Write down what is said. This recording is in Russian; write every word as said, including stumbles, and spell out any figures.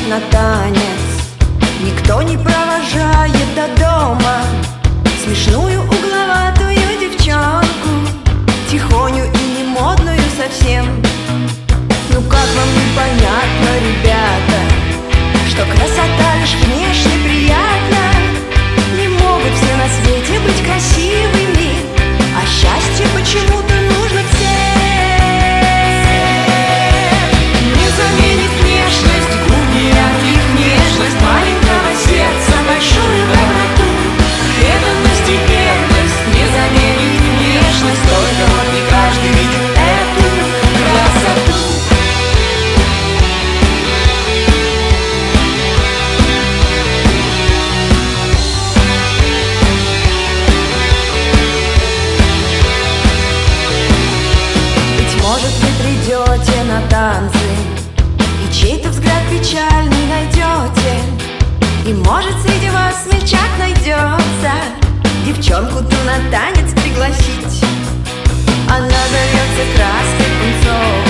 на танец, никто не провожает до дома смешную угловатую девчонку, тихоню и не модную совсем. Ну как вам непонятно, ребята, что красота лишь внешне приятна? Не могут все на свете быть красивыми, а счастье почему-то нужно всем. Не заменит внешность губ ярких, нежность маленького сердца, большую доброту, преданность и верность. Не заменит внешность, только вот не каждый видит эту красоту. Может, вы придете на танцы и чей-то взгляд печальный найдете, и может среди вас смельчак найдется девчонку ту на танец пригласить. Она зовется краской пунцовой,